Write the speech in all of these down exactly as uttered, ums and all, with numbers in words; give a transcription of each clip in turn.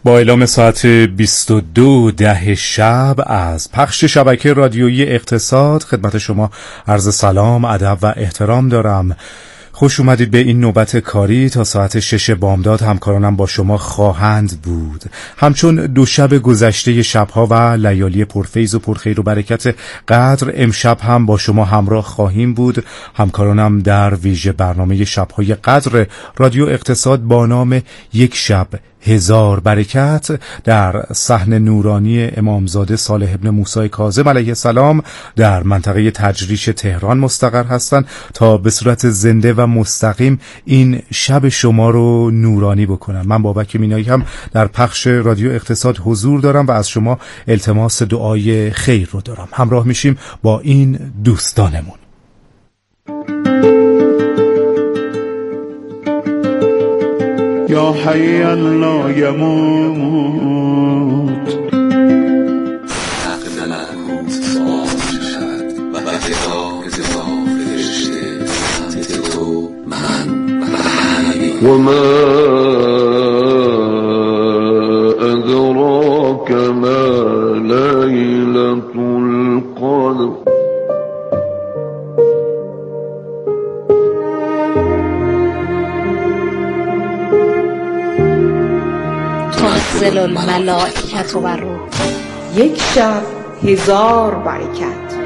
با اعلام ساعت بیست و دو ده شب از پخش شبکه رادیویی اقتصاد خدمت شما عرض سلام، ادب و احترام دارم. خوش اومدید به این نوبت کاری. تا ساعت شش بامداد همکارانم با شما خواهند بود. همچون دو شب گذشته شبها و لیالی پرفیض و پرخیر و برکت قدر، امشب هم با شما همراه خواهیم بود. همکارانم در ویژه برنامه شبهای قدر رادیو اقتصاد با نام یک شب هزار برکت در صحن نورانی امامزاده صالح ابن موسی کاظم علیه السلام در منطقه تجریش تهران مستقر هستند تا به صورت زنده و مستقیم این شب شما رو نورانی بکنن. من بابک مینایی هم در پخش رادیو اقتصاد حضور دارم و از شما التماس دعای خیر رو دارم. همراه میشیم با این دوستانمون. یا حی لا یموت حق ملکوت ساز شد و اتفاق اتفاق فرشته سمت تو من و ما ادراک ما لیلة القدر. تنزل الملائکة و روح، یک شب هزار برکت.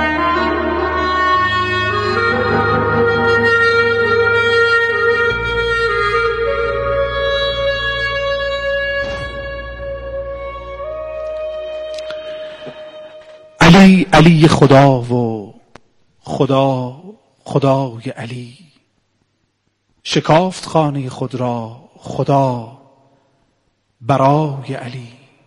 علی علی خدا و خدا خدای علی، شکافت خانه خود را خدا برای علی.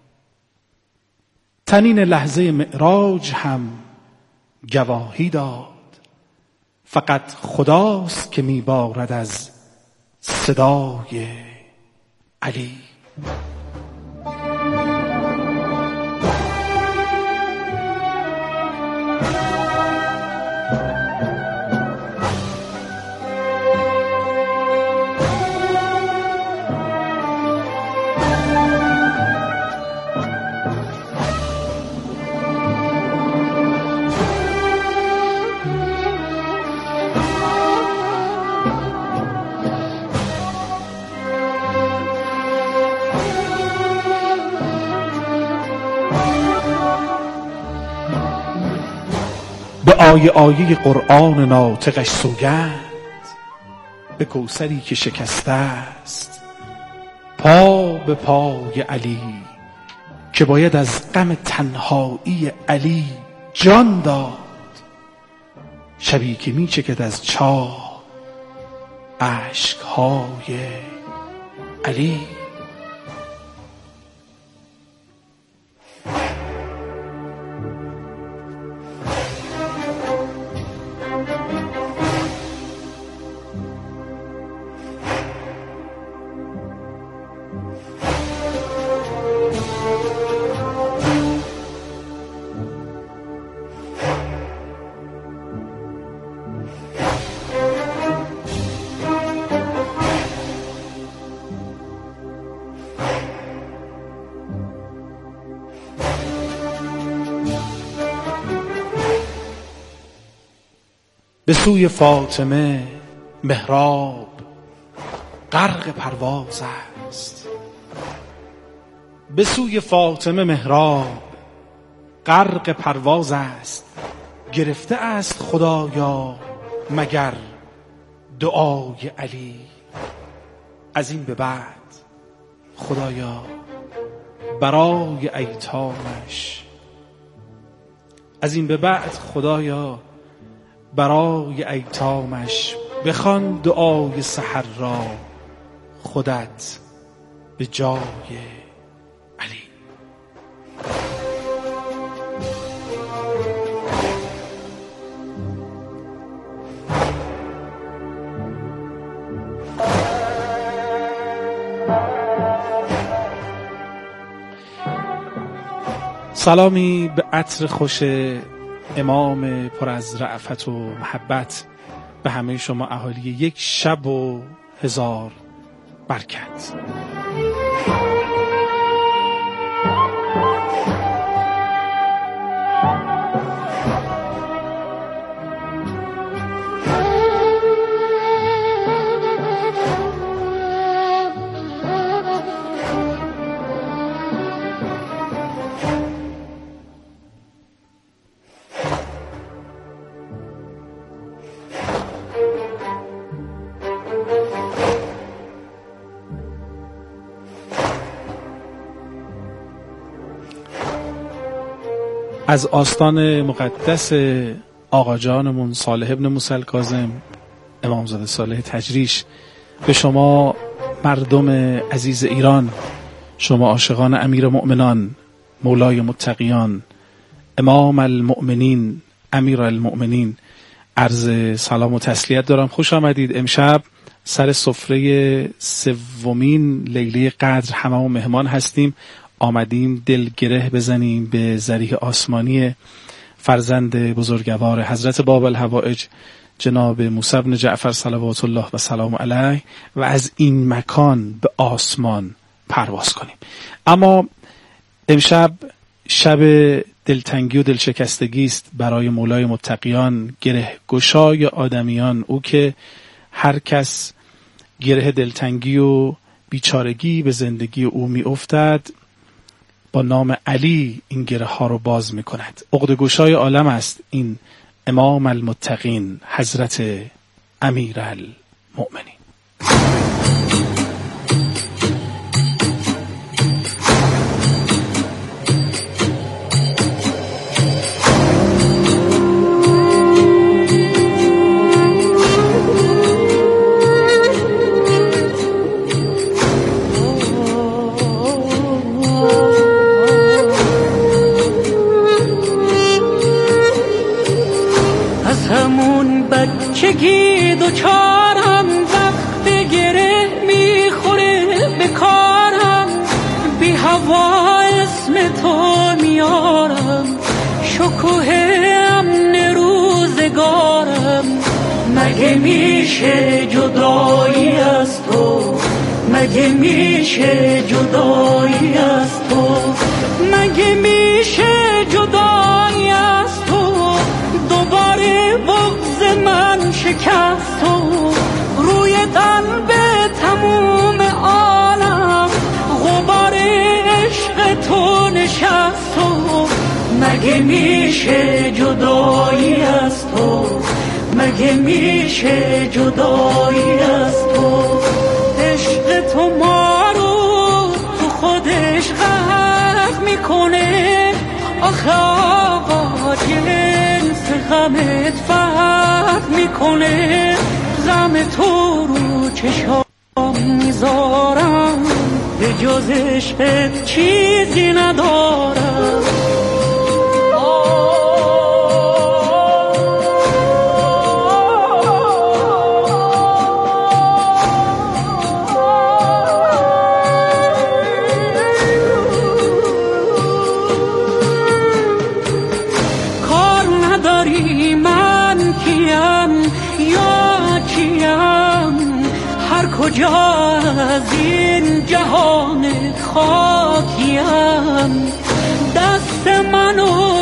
تنین لحظه معراج هم گواهی داد، فقط خداست که میبارد از صدای علی. به آیه آیه قرآن ناطقش سوگند، به کوثری که شکسته است پا به پای علی، که باید از غم تنهایی علی جان داد. شبی که می چکد از چاه اشکهای علی. به سوی فاطمه محراب غرق پرواز است، به سوی فاطمه محراب غرق پرواز است. گرفته است خدایا مگر دعای علی. از این به بعد خدایا برای ایتامش، از این به بعد خدایا برای ایتامش بخوان دعای سحر را خودت به جای علی. سلامی به عطر خوش امام پر از رأفت و محبت به همه شما اهالی یک شب و هزار برکت. از آستان مقدس آقا جانمون صالح ابن موسی الکاظم امامزاده صالح تجریش به شما مردم عزیز ایران، شما عاشقان امیر مؤمنان، مولای متقیان، امام المؤمنین، امیر المؤمنین، عرض سلام و تسلیت دارم. خوش آمدید. امشب سر سفره سومین لیله قدر همه و مهمان هستیم. آمدیم دل گره بزنیم به ذریح آسمانی فرزند بزرگوار حضرت باب الحوائج جناب موسی بن جعفر صلوات الله و سلام علیه و از این مکان به آسمان پرواز کنیم. اما امشب شب دلتنگی و دلشکستگی است برای مولای متقیان، گره گشای آدمیان، او که هر کس گره دلتنگی و بیچارگی به زندگی او می افتد با نام علی این گره ها رو باز می کند. عقده گشای عالم است این امام المتقین حضرت امیر المؤمنین. چگی دوچارم وقت گره میخوره به کارم، بی هوا اسم تو میارم، شکوه امن روزگارم. مگه میشه جدایی از تو، مگه میشه جدایی از تو، مگه میشه جدایی از تو، دوباره بغض من شکست تو، روی قلب تموم عالم غبار عشق تو نشست تو. مگه میشه جدایی از تو، مگه میشه جدایی از تو، عشق تو ما رو تو خودش غرق میکنه. آخه آقا جنس غمت فرق میکنه، غم تو رو چشام میذارم، به جز عشقت چیزی ندارم. کجا از این جهان خاکیم، دست منو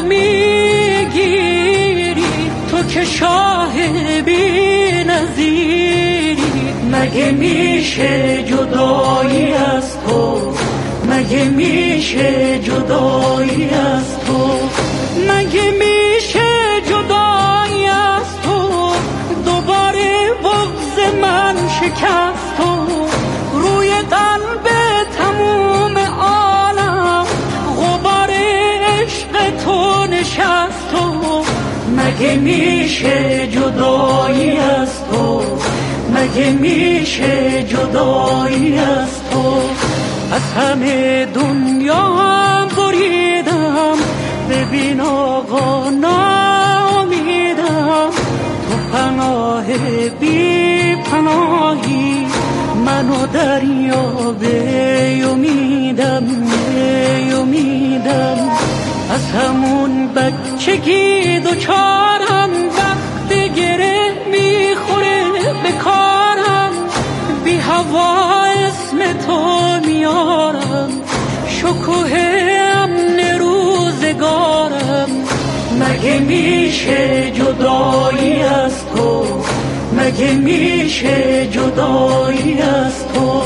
میگیری تو که شاه بی نظیری. مگه میشه جدایی از تو، مگه میشه جدایی از تو، مگه میشه جدایی از تو، دوباره بغض من شکست تو، روی قلب تموم عالم غبار عشق تو نشست تو. مگه میشه جدایی از تو، مگه میشه جدایی از تو، از همه دنیا هم بریدم، ببین آقا نامیدم، تو پناه بی پناهی، منو دریا به امیدم به امیدم. از همون بچگی دوچارم وقت گره میخوره به کارم، بی هوا اسم تو میارم، شکوه امن روزگارم. مگه میشه جدایی از تو، مگه میشه جدایی از تو.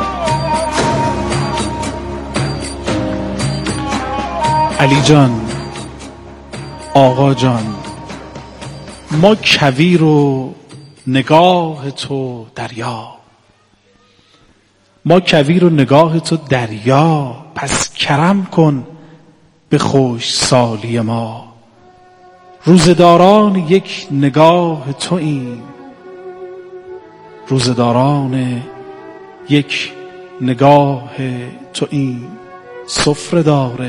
علی جان آقا جان ما کویر و نگاه تو دریا، ما کویر و نگاه تو دریا، پس کرم کن به خوش سالی ما. روزداران یک نگاه تو این، روزداران یک نگاه تو این، سفره‌دار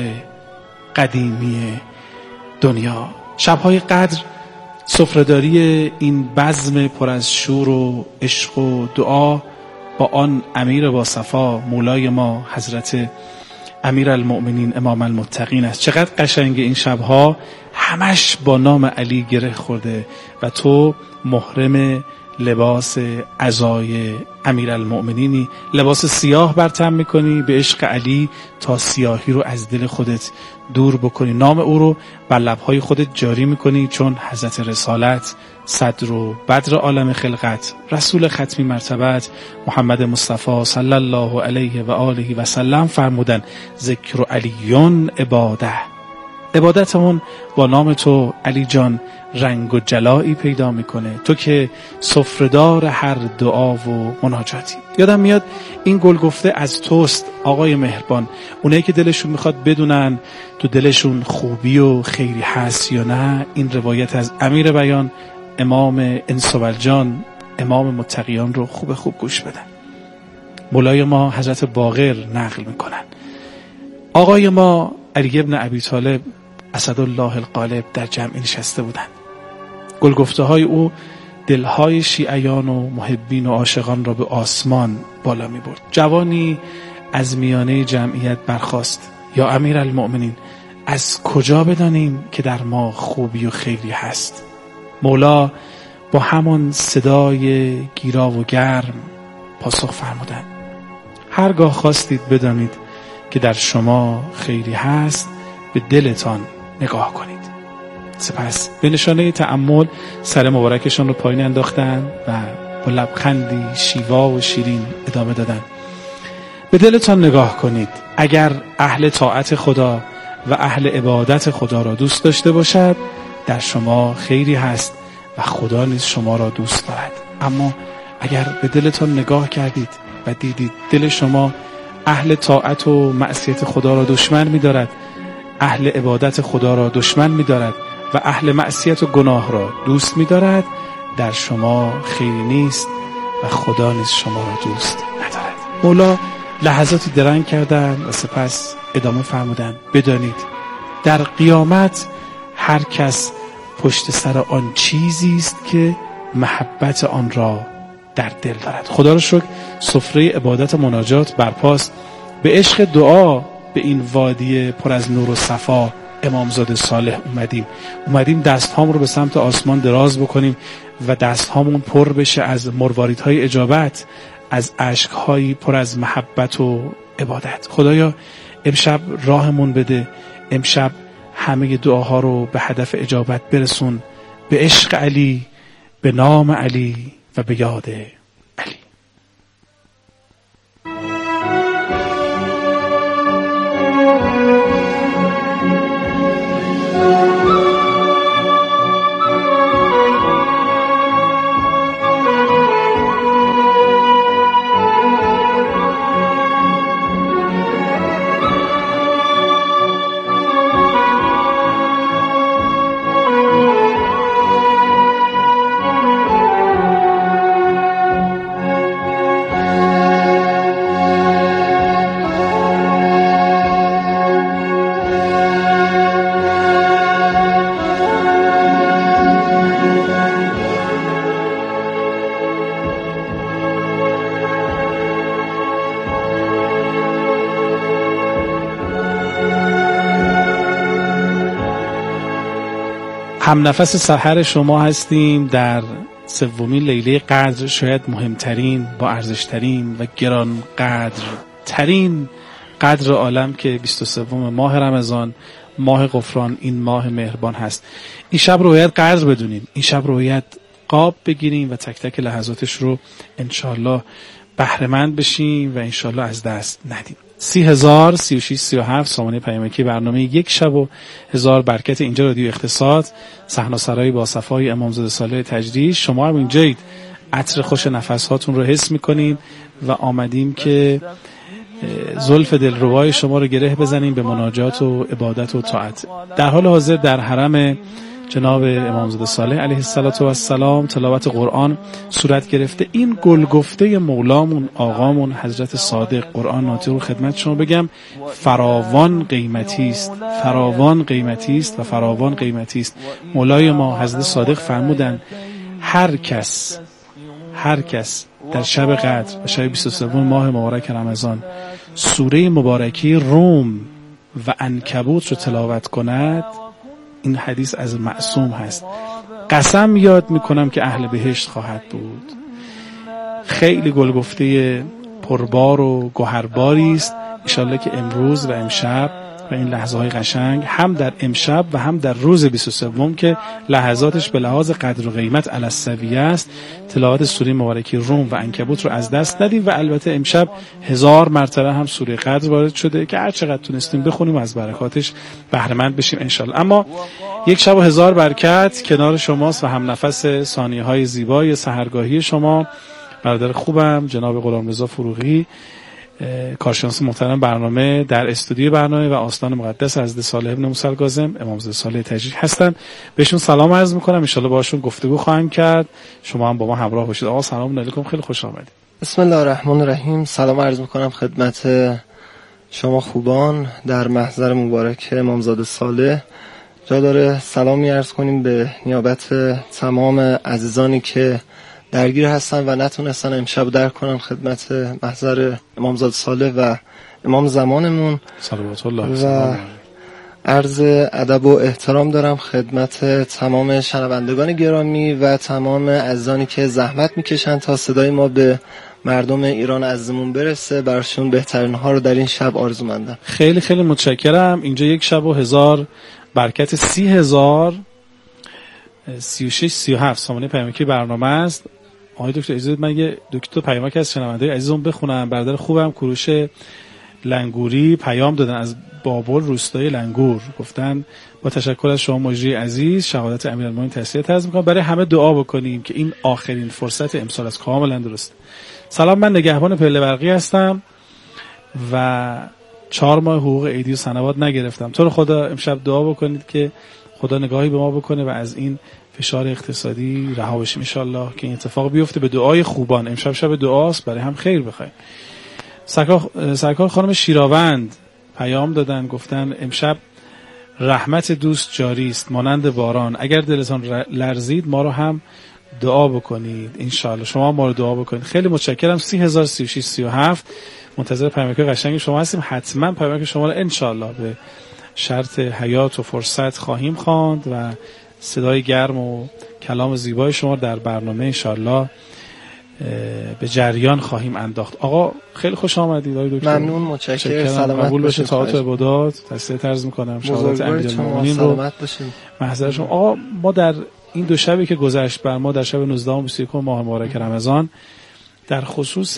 قدیمی دنیا. شب‌های قدر سفره‌داری این بزم پر از شور و عشق و دعا با آن امیر با صفا مولای ما حضرت امیر المؤمنین امام المتقین است. چقدر قشنگ این شبها، همش با نام علی گره خورده و تو محرم لباس عزای امیر المؤمنینی، لباس سیاه برتن میکنی به عشق علی تا سیاهی رو از دل خودت دور بکنی، نام او رو بر لبهای خودت جاری میکنی، چون حضرت رسالت، صدر و بدر عالم خلقت، رسول ختمی مرتبت محمد مصطفی صلی الله علیه و آله و سلم فرمودن ذکر علیون عباده، عبادتمون با نام تو علی جان رنگ و جلایی پیدا میکنه، تو که سفره‌دار هر دعا و مناجاتی. یادم میاد این گل گفته از توست آقای مهربان، اونایی که دلشون میخواد بدونن تو دلشون خوبی و خیری هست یا نه، این روایت از امیر بیان امام انس و الجان امام متقیان رو خوب خوب گوش بدن. مولای ما حضرت باقر نقل میکنن آقای ما علی ابن ابی طالب اسدالله الغالب در جمعی نشسته بودن، گلگفته های او دلهای شیعیان و محبین و عاشقان را به آسمان بالا می برد. جوانی از میانه جمعیت برخاست، یا امیر المؤمنین از کجا بدانیم که در ما خوبی و خیری هست؟ مولا با همان صدای گیرا و گرم پاسخ فرمودند هرگاه خواستید بدانید که در شما خیری هست به دلتان نگاه کنید. سپس به نشانه تأمل سر مبارکشان رو پایین انداختن و با لبخندی شیوا و شیرین ادامه دادن به دلتان نگاه کنید، اگر اهل طاعت خدا و اهل عبادت خدا را دوست داشته باشد در شما خیری هست و خدا نیز شما را دوست دارد. اما اگر به دلتان نگاه کردید و دیدید دل شما اهل طاعت و معصیت خدا را دشمن می دارد، اهل عبادت خدا را دشمن می دارد و اهل معصیت و گناه را دوست می دارد، در شما خیری نیست و خدا نیز شما را دوست ندارد. مولا لحظاتی درنگ کردند و سپس ادامه فرمودند بدانید در قیامت هر کس پشت سر آن چیزی است که محبت آن را در دل دارد. خدا را شکر سفره عبادت مناجات برپاست، به عشق دعا به این وادی پر از نور و صفا امامزاده صالح اومدیم اومدیم دست هام رو به سمت آسمان دراز بکنیم و دست هامون پر بشه از مرواریدهای اجابت، از عشقهایی پر از محبت و عبادت. خدایا امشب راهمون بده، امشب همه دعاها رو به هدف اجابت برسون، به عشق علی، به نام علی و به یاد علی. هم نفس سحر شما هستیم در سومین لیله قدر، شاید مهمترین، با ارزشترین و گران قدر ترین قدر عالم که بیست و سوم ماه رمضان، ماه غفران، این ماه مهربان هست. این شب رو باید قدر بدونیم، این شب رو باید قاب بگیریم و تک تک لحظاتش رو انشالله بهره‌مند بشیم و انشالله از دست ندیم. سی هزار سی و شش سی و هفت سامانه پیامکی برنامه یک شب و هزار برکت اینجا رادیو اقتصاد، صحنه سرای با صفای امامزاده صالح تجریش. شما هم اینجایید، عطر خوش نفس هاتون رو حس میکنین و آمدیم که زلف دلربای شما رو گره بزنیم به مناجات و عبادت و طاعت. در حال حاضر در حرم جناب امامزاده صالح علیه السلام تلاوت قرآن صورت گرفته. این گل گفته مولامون آقامون حضرت صادق قرآن ناطق رو خدمت شما بگم فراوان قیمتی است، فراوان قیمتی است و فراوان قیمتی است. مولای ما حضرت صادق فرمودن هر کس هر کس در شب قدر و شب بیست و سه ماه مبارک رمضان سوره مبارکی روم و عنکبوت رو تلاوت کند، این حدیث از معصوم هست، قسم یاد میکنم که اهل بهشت خواهد بود. خیلی گل گفته پربار و گوهرباری است. انشالله که امروز و امشب و این لحظه های قشنگ هم در امشب و هم در روز بیست و سه که لحظاتش به لحاظ قدر و قیمت علی السویه است، تلاوت سوره مبارکی روم و عنکبوت رو از دست ندیم و البته امشب هزار مرتبه هم سوره قدر وارد شده که هر چقدر تونستیم بخونیم و از برکاتش بهره مند بشیم انشالله. اما یک شب و هزار برکت کنار شماست و هم نفس ثانیه های زیبای سحرگاهی شما برادر خوبم جناب غلامرضا فروغی، کارشناس محترم برنامه در استودیو برنامه و آستان مقدس حضرت صالح ابن موسی الکاظم امامزاده صالح تجریش هستن. بهشون سلام عرض میکنم، ان شاءالله باهاشون گفتگو خواهیم کرد. شما هم با ما همراه باشید. آقا سلام علیکم، خیلی خوش آمدید. بسم الله الرحمن الرحیم. سلام عرض میکنم خدمت شما خوبان در محضر مبارک امامزاده صالح. جا داره سلامی عرض کنیم به نیابت تمام عزیزانی که درگیر هستن و نتونستن امشب درک کنن خدمت محضر امامزاده صالح و امام زمانمون. صلوات الله و عرض ادب و احترام دارم خدمت تمام شنوندگان گرامی و تمام عزیزانی که زحمت میکشن تا صدای ما به مردم ایران عزیزمون برسه. براشون بهترین ها رو در این شب آرزومندم. خیلی خیلی متشکرم. اینجا یک شب و هزار برکت سی هزار سی و شش سی و هفت سامانه پیامکی برنامه است. آقای دکتر اجازه بدید من یه دکتر پیامک از شنوندگان عزیزم بخونم. برادر خوبم کوروش لنگوری پیام دادن از بابل روستای لنگور، گفتن با تشکر از شما مجری عزیز شهادت امیرالمومنین تسلیت عرض می‌کنم. برای همه دعا بکنیم که این آخرین فرصت امسال از کاملا درست. سلام، من نگهبان پله برقی هستم و چهار ماه حقوق عیدی و سنوات نگرفتم. تو رو خدا امشب دعا بکنید که خدا نگاهی به ما بکنه و از این فشار اقتصادی رها بشیم ان شاء الله که این اتفاق بیفته. به دعای خوبان، امشب شب دعاست، برای هم خیر بخوایم. سرکار سرکار خانم شیراوند پیام دادن، گفتن امشب رحمت دوست جاری است مانند باران، اگر دلتان لرزید ما رو هم دعا بکنید ان شاء الله. شما ما رو دعا بکنید. خیلی متشکرم. سی هزار سی و شش سی و هفت منتظر پیامک قشنگ شما هستیم. حتما پیامک شما رو ان شاء الله به شرط حیات و فرصت خواهیم خواند و صدای گرم و کلام زیبای شما در برنامه ان شاء الله به جریان خواهیم انداخت. آقا خیلی خوش آمدید آقای دکتر. ممنون، متشکرم. سلامت قبول باشید. طاعات و عبادات تسلیت عرض می‌کنم. شهادت امیرالمومنین رو محضر شما. آقا ما در این دو شبی که گذشت بر ما در شب نوزدهم و بیست و یکم ماه مبارک رمضان در خصوص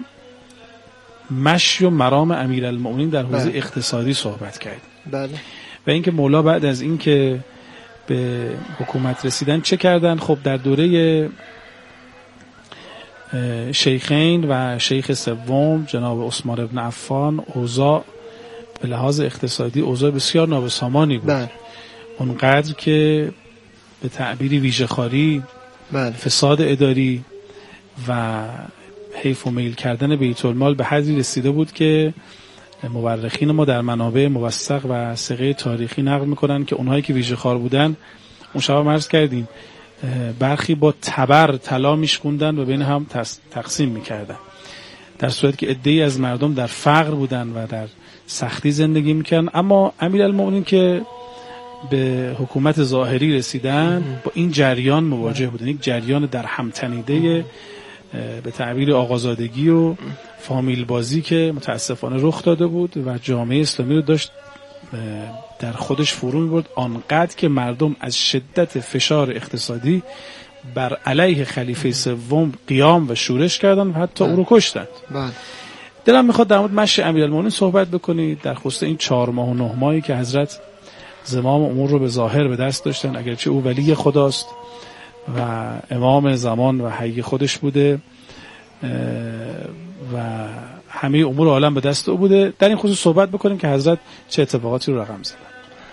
مشی و مرام امیرالمومنین در حوزه بله. اقتصادی صحبت کردیم. بله. و اینکه مولا بعد از اینکه به حکومت رسیدن چه کردن؟ خب در دوره شیخین و شیخ سوم جناب عثمان ابن عفان اوضاع به لحاظ اقتصادی اوضاع بسیار نابسامانی بود. بله. اونقدر که به تعبیری ویژه‌خواری، بله. فساد اداری و حیف و میل کردن بیت المال به حدی رسیده بود که مورخین ما در منابع موثق و ثقه تاریخی نقل میکنن که اونهایی که ویژه‌خوار بودن اون شب عرض کردیم برخی با تبر طلا میشکوندن و بین هم تقسیم میکردن، در صورتی که عده‌ای از مردم در فقر بودن و در سختی زندگی میکردن. اما امیرالمومنین که به حکومت ظاهری رسیدن با این جریان مواجه بودن، یک جریان در هم تنیده به تعبیر آقازادگی و فامیل بازی که متاسفانه رخ داده بود و جامعه اسلامی رو داشت در خودش فرو می‌برد، آنقدر که مردم از شدت فشار اقتصادی بر علیه خلیفه سوم قیام و شورش کردن و حتی او رو کشتند. دلم میخواد در مورد مشی امیرالمومنین صحبت بکنید، در خصوص این چهار ماه و نه ماهی که حضرت زمام امور رو به ظاهر به دست داشتن، اگرچه او ولی خداست و امام زمان و حی خودش بوده و همه امور عالم به دست او بوده. در این خصوص صحبت بکنیم که حضرت چه اتفاقاتی رو رقم زدن.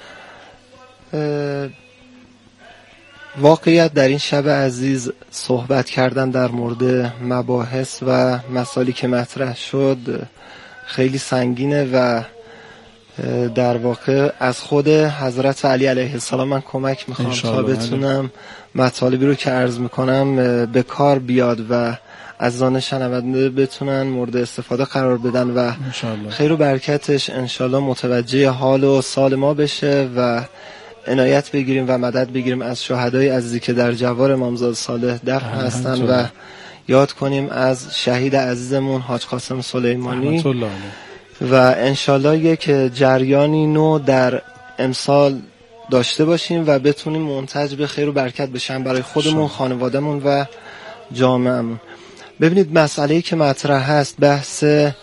واقعیت در این شب عزیز صحبت کردن در مورد مباحث و مسائلی که مطرح شد خیلی سنگینه و در واقع از خود حضرت علی علیه السلام من کمک میخوام تا بتونم مطالبی رو که عرض میکنم به کار بیاد و از آن شنونده بتونن مورد استفاده قرار بدن و خیر و برکتش انشالله متوجه حال و سال ما بشه و عنایت بگیریم و مدد بگیریم از شهدای عزیزی که در جوار امامزاده صالح دفن هستن و یاد کنیم از شهید عزیزمون حاج قاسم سلیمانی و انشالله یک جریانی نو در امسال داشته باشیم و بتونیم منتج به خیر و برکت بشن برای خودمون، خانوادهمون و جامعهمون. ببینید مسئله‌ای که مطرح هست بحث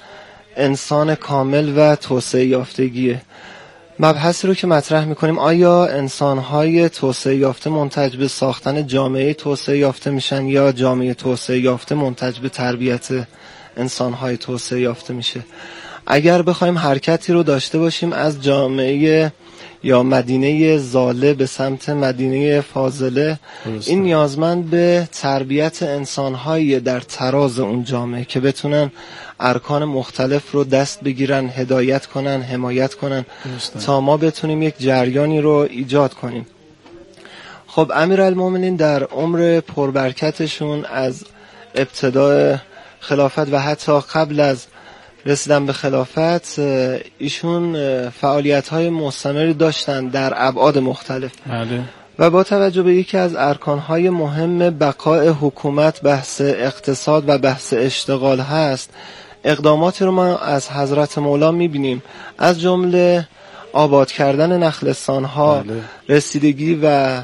انسان کامل و توسعه یافتگیه. مبحثی رو که مطرح میکنیم آیا انسان‌های توسعه یافته منتج به ساختن جامعه توسعه یافته میشن یا جامعه توسعه یافته منتج به تربیت انسان‌های توسعه یافته میشه؟ اگر بخوایم حرکتی رو داشته باشیم از جامعه یا مدینه زاله به سمت مدینه فاضله، این نیازمند به تربیت انسان‌های در تراز اون جامعه که بتونن ارکان مختلف رو دست بگیرن، هدایت کنن، حمایت کنن تا ما بتونیم یک جریانی رو ایجاد کنیم. خب امیرالمومنین در عمر پربرکتشون از ابتدای خلافت و حتی قبل از رسیدن به خلافت ایشون فعالیت‌های مستمری داشتن در ابعاد مختلف. بله. و با توجه به یکی از ارکان‌های مهم بقای حکومت بحث اقتصاد و بحث اشتغال هست، اقداماتی رو ما از حضرت مولا می‌بینیم از جمله آباد کردن نخلستان‌ها، بله. رسیدگی و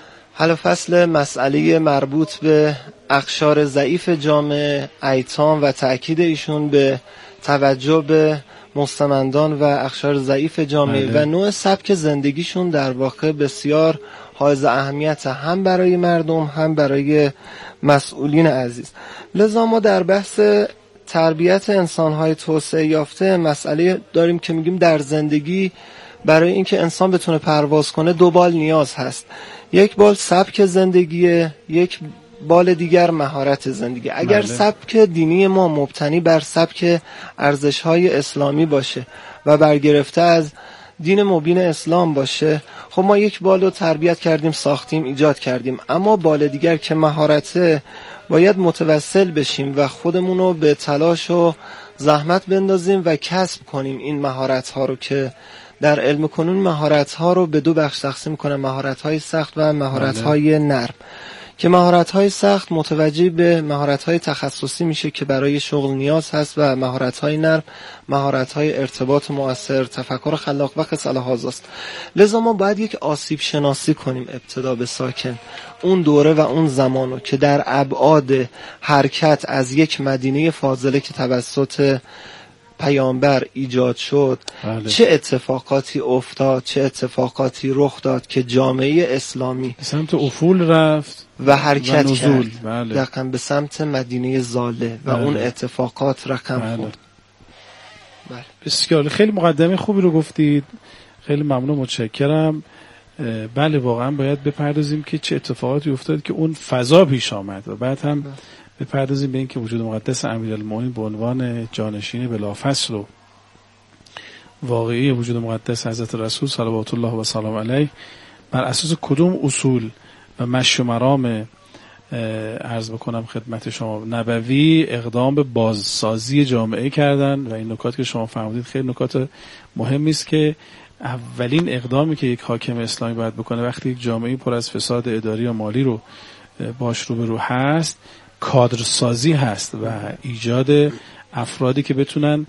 حل فصل مسئله مربوط به اقشار ضعیف جامعه، ایتام و تأکید ایشون به توجه به مستمندان و اقشار ضعیف جامعه بله. و نوع سبک زندگیشون در واقع بسیار حائز اهمیت هم برای مردم هم برای مسئولین عزیز. لذا ما در بحث تربیت انسان‌های توسعه یافته مسئله داریم که میگیم در زندگی برای اینکه انسان بتونه پرواز کنه دو بال نیاز هست. یک بال سبک زندگیه، یک بال دیگر مهارت زندگی. اگر بله. سبک دینی ما مبتنی بر سبک ارزش‌های اسلامی باشه و برگرفته از دین مبین اسلام باشه، خب ما یک بال رو تربیت کردیم، ساختیم، ایجاد کردیم. اما بال دیگر که مهارته باید متوسل بشیم و خودمون رو به تلاش و زحمت بندازیم و کسب کنیم این مهارت‌ها رو که در علم کنون مهارت‌ها رو به دو بخش تقسیم کنن، مهارت‌های سخت و مهارت‌های نرم. که مهارت‌های سخت متوجه به مهارت‌های تخصصی میشه که برای شغل نیاز هست و مهارت‌های نرم مهارت‌های ارتباط مؤثر، تفکر خلاق و قصه است. لذا ما باید یک آسیب شناسی کنیم ابتدا به ساکن اون دوره و اون زمانو که در ابعاد حرکت از یک مدینه فاضله که توسط پیامبر ایجاد شد بله. چه اتفاقاتی افتاد، چه اتفاقاتی رخ داد که جامعه اسلامی به سمت افول رفت و حرکت و کرد بله. دقیقاً به سمت مدینه زاله و بله. اون اتفاقات رقم بله. خورد. بله. بسیار خیلی مقدمه خوبی رو گفتید، خیلی ممنون، متشکرم. بله واقعا باید بپردازیم که چه اتفاقاتی افتاد که اون فضا پیش آمد و بعد هم بله. بپردازیم به این که وجود مقدس امیرالمومنین به عنوان جانشین بلافصل و واقعی وجود مقدس حضرت رسول صلوات الله و سلام علیه بر اساس کدوم اصول و مشی و مرام عرض بکنم خدمت شما نبوی اقدام به بازسازی جامعه کردن و این نکات که شما فرمودید خیلی نکات مهمی است که اولین اقدامی که یک حاکم اسلامی باید بکنه وقتی یک جامعه پر از فساد اداری و مالی رو باش روبرو هست کادرسازی هست و ایجاد افرادی که بتونن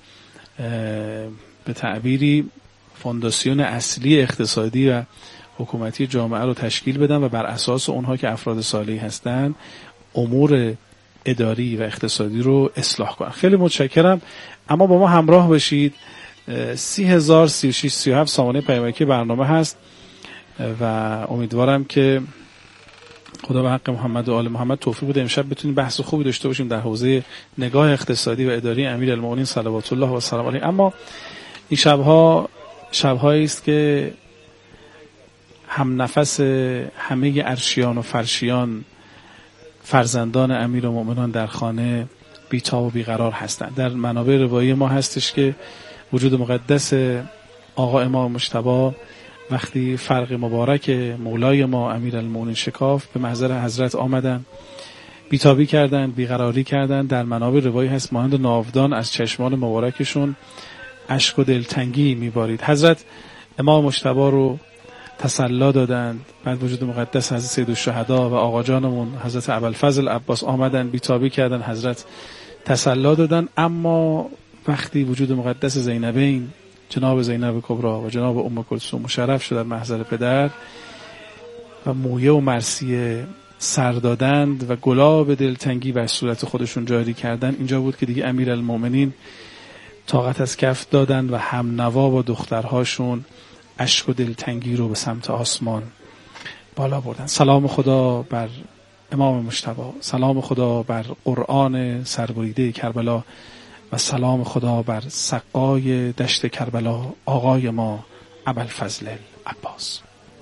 به تعبیری فونداسیون اصلی اقتصادی و حکومتی جامعه رو تشکیل بدن و بر اساس اونها که افراد صالحی هستن امور اداری و اقتصادی رو اصلاح کنن. خیلی متشکرم، اما با ما همراه باشید. سی هزار سی و شش سی و هفت سامانه پیامکی برنامه هست و امیدوارم که خدا به حق محمد و آل محمد توفیق بده امشب بتونیم بحث خوبی داشته باشیم در حوزه نگاه اقتصادی و اداری امیرالمؤمنین صلوات الله و سلام علیه. اما این شبها شبهایی است که هم نفس همه ارشیان و فرشیان فرزندان امیرالمؤمنان در خانه بی‌تاب و بیقرار هستند. در منابع روایی ما هستش که وجود مقدس آقا امام مجتبی وقتی فرق مبارک مولای ما امیرالمؤمنین شکاف به محضر حضرت آمدن، بیتابی کردن، بیقراری کردن. در منابع روایی هست مانند ناودان از چشمان مبارکشون اشک و دلتنگی میبارید. حضرت امام مجتبی رو تسلی دادند. بعد وجود مقدس حضرت سید الشهدا و آقا جانمون حضرت ابوالفضل عباس آمدن، بیتابی کردن، حضرت تسلی دادن. اما وقتی وجود مقدس زینبین جناب زینب کبرا و جناب ام کلثوم مشرف شد در محضر پدر و مویه و مرثیه سر دادند و گلاب دلتنگی بر صورت خودشون جاری کردند، اینجا بود که دیگه امیرالمؤمنین طاقت از کف دادند و هم نوا با دخترهاشون اشک و دلتنگی رو به سمت آسمان بالا بردن. سلام خدا بر امام مجتبی، سلام خدا بر قرآن سربریده کربلا و سلام خدا بر سقای دشت کربلا آقای ما ابوالفضل عباس.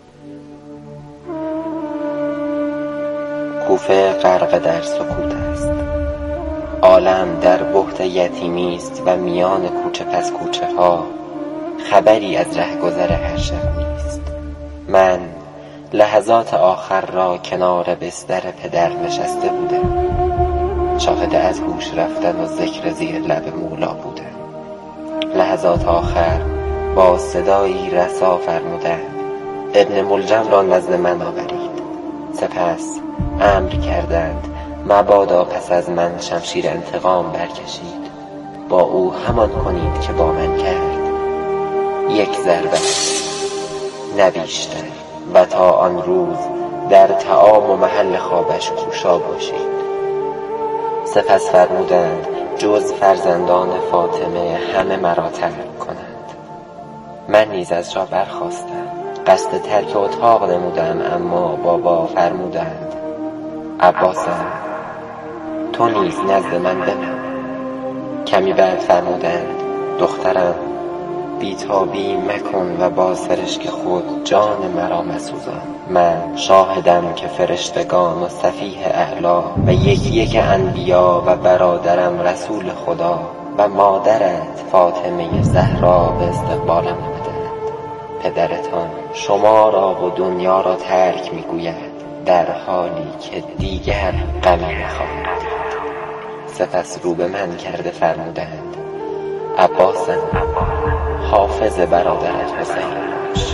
کوفه غرق در سکوت است، عالم در بحت یتیمی است و میان کوچه پس کوچه ها خبری از رهگذر هر شب نیست. من لحظات آخر را کنار بستر پدر نشسته بودم، شاهد از هوش رفتن و ذکر زیر لب مولا بودم. لحظات آخر با صدایی رسا فرمودند ابن ملجم را نزد من آورید. سپس امر کردند مبادا پس از من شمشیر انتقام برکشید، با او همان کنید که با من کرد. یک ضربه نه بیشتر و تا آن روز در طعام و محل خوابش کوشا باشید. سپس فرمودند جز فرزندان فاطمه همه مرا ترک کنند. من نیز از جا برخاستم، قصد ترک اتاق نمودم، اما بابا فرمودند عباسم تو نیز نزد من بمان. کمی بعد فرمودند دخترم بیتابی مکن و با سرشک خود جان مرا مسوزان. من شاهدم که فرشتگان و صفیح اعلا و یکی یک انبیا و برادرم رسول خدا و مادرت فاطمه زهرا به استقبالم آمدند. پدرتان شما را و دنیا را ترک میگوید در حالی که دیگر غمی نخواهد. سپس رو به من کرده فرمودند عباسم حافظ برادرت حسین باش.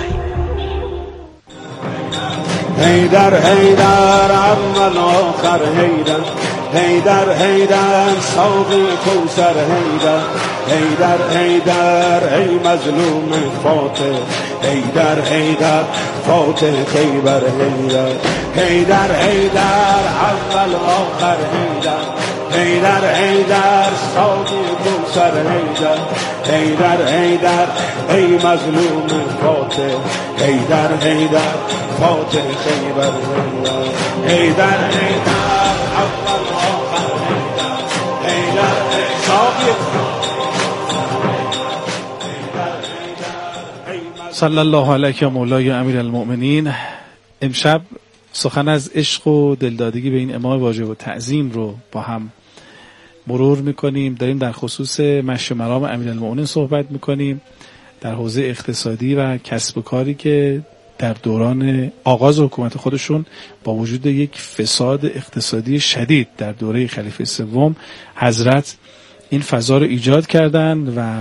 حیدر حیدر اول آخر حیدر، حیدر حیدر ساقی کوثر حیدر، حیدر حیدر ای مظلوم فاتح، حیدر حیدر فاتح خیبر حیدر، حیدر حیدر اول آخر حیدر، حیدر حیدر ساقی کوثر حیدر، حیدر حیدر ای مظلوم فاتح، حیدر حیدر فاتح خیبر حیدر، حیدر حیدر اول آخر حیدر، حیدر ساقی. صلی الله علیک مولای امیرالمؤمنین. امشب سخن از عشق و دلدادگی به این امام واجب و تعظیم رو با هم مرور میکنیم. داریم در خصوص مشی مرام امیرالمؤمنین صحبت میکنیم در حوزه اقتصادی و کسب و کاری که در دوران آغاز حکومت خودشون با وجود یک فساد اقتصادی شدید در دوره خلیفه سوم حضرت این فضا رو ایجاد کردند و